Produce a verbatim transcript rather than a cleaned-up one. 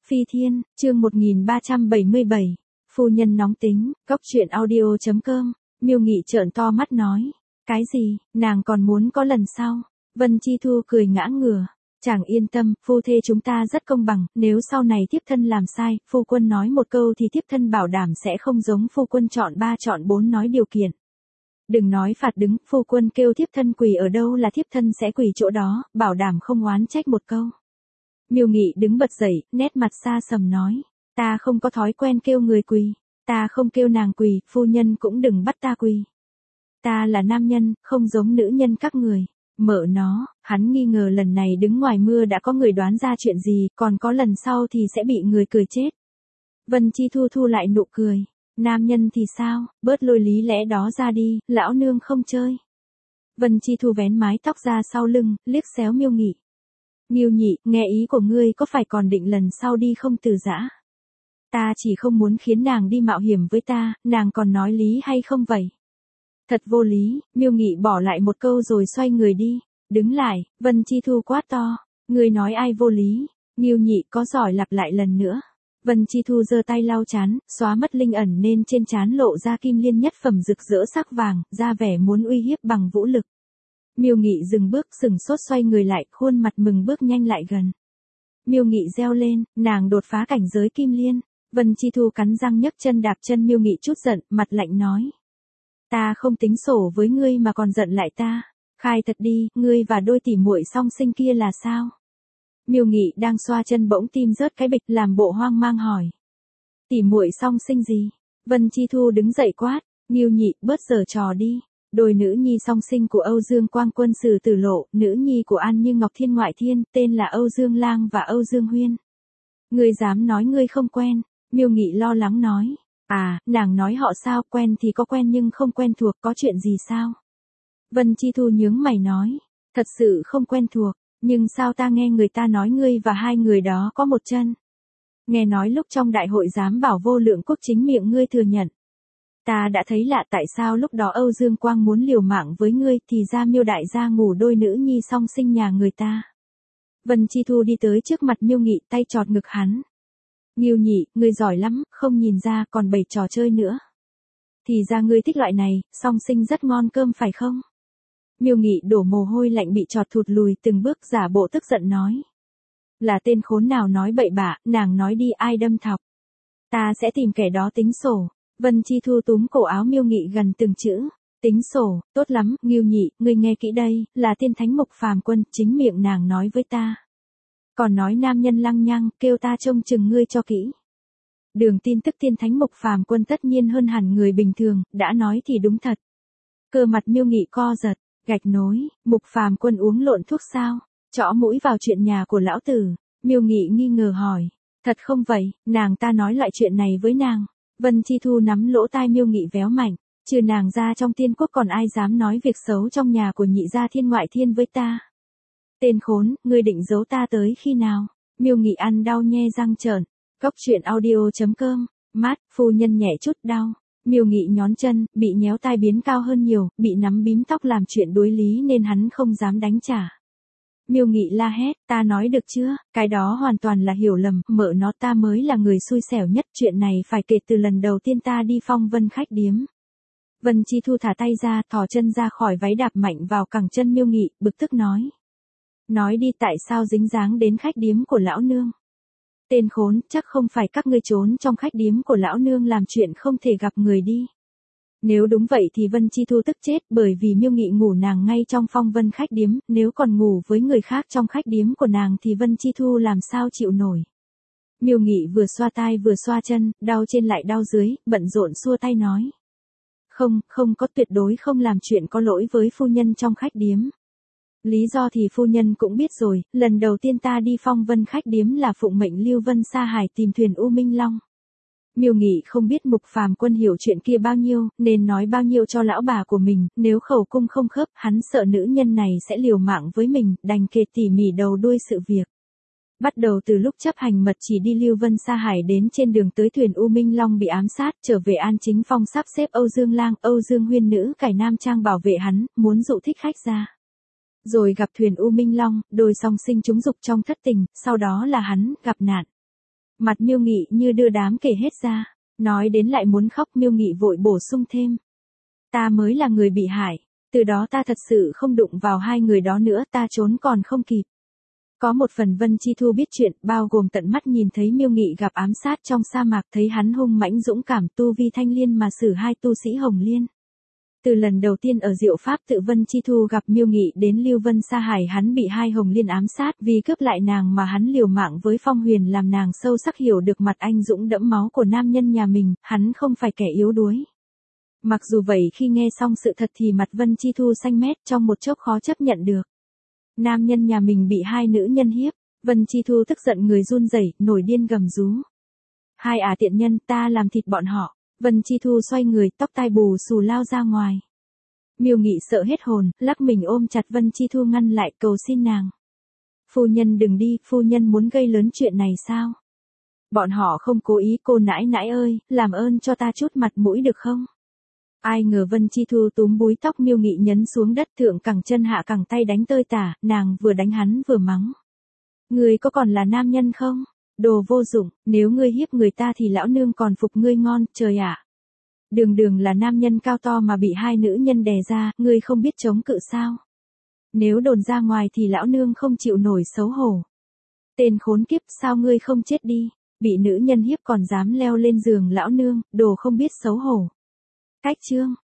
Phi Thiên, chương một nghìn ba trăm bảy mươi bảy. Phu nhân nóng tính, cốc truyện audio chấm com. Miêu Nghị trợn to mắt nói. Cái gì, nàng còn muốn có lần sau? Vân Chi Thu cười ngã ngửa. Chàng yên tâm, phu thê chúng ta rất công bằng, nếu sau này thiếp thân làm sai, phu quân nói một câu thì thiếp thân bảo đảm sẽ không giống phu quân chọn ba chọn bốn nói điều kiện. Đừng nói phạt đứng, phu quân kêu thiếp thân quỳ ở đâu là thiếp thân sẽ quỳ chỗ đó, bảo đảm không oán trách một câu. Miêu Nghị đứng bật dậy, nét mặt xa sầm nói, ta không có thói quen kêu người quỳ, ta không kêu nàng quỳ, phu nhân cũng đừng bắt ta quỳ. Ta là nam nhân, không giống nữ nhân các người. Mợ nó, hắn nghi ngờ lần này đứng ngoài mưa đã có người đoán ra chuyện gì, còn có lần sau thì sẽ bị người cười chết. Vân Chi Thu thu lại nụ cười, nam nhân thì sao, bớt lôi lý lẽ đó ra đi, lão nương không chơi. Vân Chi Thu vén mái tóc ra sau lưng, liếc xéo Miêu Nghị. Miêu Nhị, nghe ý của ngươi có phải còn định lần sau đi không từ giã? Ta chỉ không muốn khiến nàng đi mạo hiểm với ta, nàng còn nói lý hay không vậy? Thật vô lý, Miêu Nghị bỏ lại một câu rồi xoay người đi. Đứng lại, Vân Chi Thu quát to. Ngươi nói ai vô lý? Miêu Nhị có giỏi lặp lại lần nữa. Vân Chi Thu giơ tay lau chán, xóa mất linh ẩn nên trên trán lộ ra kim liên nhất phẩm rực rỡ sắc vàng, ra vẻ muốn uy hiếp bằng vũ lực. Miêu Nghị dừng bước sừng sốt xoay người lại, khuôn mặt mừng bước nhanh lại gần. Miêu Nghị reo lên, nàng đột phá cảnh giới kim liên. Vân Chi Thu cắn răng nhấc chân đạp chân Miêu Nghị chút giận, mặt lạnh nói. Ta không tính sổ với ngươi mà còn giận lại ta. Khai thật đi, ngươi và đôi tỉ muội song sinh kia là sao? Miêu Nghị đang xoa chân bỗng tim rớt cái bịch làm bộ hoang mang hỏi. Tỉ muội song sinh gì? Vân Chi Thu đứng dậy quát, Miêu Nhị bớt giở trò đi. Đôi nữ nhi song sinh của Âu Dương Quang Quân Sử Tử Lộ, nữ nhi của An Như Ngọc Thiên Ngoại Thiên, tên là Âu Dương Lang và Âu Dương Huyên. Ngươi dám nói ngươi không quen? Miêu Nghị lo lắng nói. À, nàng nói họ sao, quen thì có quen nhưng không quen thuộc, có chuyện gì sao? Vân Chi Thu nhướng mày nói, thật sự không quen thuộc, nhưng sao ta nghe người ta nói ngươi và hai người đó có một chân? Nghe nói lúc trong đại hội giám bảo vô lượng quốc chính miệng ngươi thừa nhận. Ta đã thấy lạ tại sao lúc đó Âu Dương Quang muốn liều mạng với ngươi thì ra Miêu đại gia ngủ đôi nữ nhi song sinh nhà người ta. Vân Chi Thu đi tới trước mặt Miêu Nghị tay chọt ngực hắn. Miêu Nhị, ngươi giỏi lắm, không nhìn ra còn bày trò chơi nữa. Thì ra ngươi thích loại này, song sinh rất ngon cơm phải không? Miêu Nghị đổ mồ hôi lạnh bị chọt thụt lùi từng bước giả bộ tức giận nói. Là tên khốn nào nói bậy bạ, nàng nói đi ai đâm thọc. Ta sẽ tìm kẻ đó tính sổ. Vân Chi Thu túm cổ áo Miêu Nghị gần từng chữ. Tính sổ, tốt lắm, Miêu Nhị, ngươi nghe kỹ đây, là tiên thánh Mục Phàm Quân, chính miệng nàng nói với ta. Còn nói nam nhân lăng nhăng, kêu ta trông chừng ngươi cho kỹ. Đường tin tức tiên thánh Mục Phàm Quân tất nhiên hơn hẳn người bình thường, đã nói thì đúng thật. Cơ mặt Miêu Nghị co giật, gạch nối, Mục Phàm Quân uống lộn thuốc sao? Chõ mũi vào chuyện nhà của lão tử. Miêu Nghị nghi ngờ hỏi, thật không vậy, nàng ta nói lại chuyện này với nàng. Vân Chi Thu nắm lỗ tai Miêu Nghị véo mạnh, trừ nàng ra trong tiên quốc còn ai dám nói việc xấu trong nhà của nhị gia Thiên Ngoại Thiên với ta. Tên khốn, ngươi định giấu ta tới khi nào? Miêu Nghị ăn đau nhe răng trợn. Cốc truyện audio chấm com. Mát, phu nhân nhẹ chút đau. Miêu Nghị nhón chân, bị nhéo tai biến cao hơn nhiều, bị nắm bím tóc làm chuyện đối lý nên hắn không dám đánh trả. Miêu Nghị la hét, ta nói được chưa, cái đó hoàn toàn là hiểu lầm, mợ nó ta mới là người xui xẻo nhất, chuyện này phải kể từ lần đầu tiên ta đi phong vân khách điếm. Vân Chi Thu thả tay ra, thò chân ra khỏi váy đạp mạnh vào cẳng chân Miêu Nghị, bực tức nói. Nói đi tại sao dính dáng đến khách điếm của lão nương. Tên khốn, chắc không phải các ngươi trốn trong khách điếm của lão nương làm chuyện không thể gặp người đi. Nếu đúng vậy thì Vân Chi Thu tức chết bởi vì Miêu Nghị ngủ nàng ngay trong phong vân khách điếm, nếu còn ngủ với người khác trong khách điếm của nàng thì Vân Chi Thu làm sao chịu nổi. Miêu Nghị vừa xoa tai vừa xoa chân, đau trên lại đau dưới, bận rộn xua tay nói. Không, không có, tuyệt đối không làm chuyện có lỗi với phu nhân trong khách điếm. Lý do thì phu nhân cũng biết rồi, lần đầu tiên ta đi phong vân khách điếm là phụng mệnh Lưu Vân Sa Hải tìm thuyền U Minh Long. Miêu Nghị không biết Mục Phàm Quân hiểu chuyện kia bao nhiêu, nên nói bao nhiêu cho lão bà của mình, nếu khẩu cung không khớp, hắn sợ nữ nhân này sẽ liều mạng với mình, đành kể tỉ mỉ đầu đuôi sự việc. Bắt đầu từ lúc chấp hành mật chỉ đi Lưu Vân Sa Hải đến trên đường tới thuyền U Minh Long bị ám sát, trở về An Chính Phong sắp xếp Âu Dương Lang, Âu Dương Huyên nữ cải nam trang bảo vệ hắn, muốn dụ thích khách ra. Rồi gặp thuyền U Minh Long, đôi song sinh chúng dục trong thất tình, sau đó là hắn gặp nạn. Mặt Miêu Nghị như đưa đám kể hết ra, nói đến lại muốn khóc. Miêu Nghị vội bổ sung thêm. Ta mới là người bị hại, từ đó ta thật sự không đụng vào hai người đó nữa, ta trốn còn không kịp. Có một phần Vân Chi Thu biết chuyện, bao gồm tận mắt nhìn thấy Miêu Nghị gặp ám sát trong sa mạc, thấy hắn hung mãnh dũng cảm, tu vi thanh liên mà xử hai tu sĩ Hồng Liên. Từ lần đầu tiên ở Diệu Pháp tự Vân Chi Thu gặp Miêu Nghị đến Lưu Vân Sa Hải, hắn bị hai Hồng Liên ám sát, vì cướp lại nàng mà hắn liều mạng với Phong Huyền, làm nàng sâu sắc hiểu được mặt anh dũng đẫm máu của nam nhân nhà mình, hắn không phải kẻ yếu đuối. Mặc dù vậy khi nghe xong sự thật thì mặt Vân Chi Thu xanh mét, trong một chốc khó chấp nhận được. Nam nhân nhà mình bị hai nữ nhân hiếp, Vân Chi Thu tức giận người run rẩy, nổi điên gầm rú. Hai ả tiện nhân, ta làm thịt bọn họ. Vân Chi Thu xoay người, tóc tai bù xù lao ra ngoài. Miêu Nghị sợ hết hồn, lắc mình ôm chặt Vân Chi Thu ngăn lại, cầu xin nàng. Phu nhân đừng đi, phu nhân muốn gây lớn chuyện này sao? Bọn họ không cố ý, cô nãi nãi ơi, làm ơn cho ta chút mặt mũi được không? Ai ngờ Vân Chi Thu túm búi tóc Miêu Nghị nhấn xuống đất, thượng cẳng chân hạ cẳng tay đánh tơi tả, nàng vừa đánh hắn vừa mắng. Ngươi có còn là nam nhân không? Đồ vô dụng, nếu ngươi hiếp người ta thì lão nương còn phục ngươi ngon, trời ạ. Đường đường là nam nhân cao to mà bị hai nữ nhân đè ra, ngươi không biết chống cự sao? Nếu đồn ra ngoài thì lão nương không chịu nổi xấu hổ. Tên khốn kiếp, sao ngươi không chết đi? Bị nữ nhân hiếp còn dám leo lên giường lão nương, đồ không biết xấu hổ. Cách chương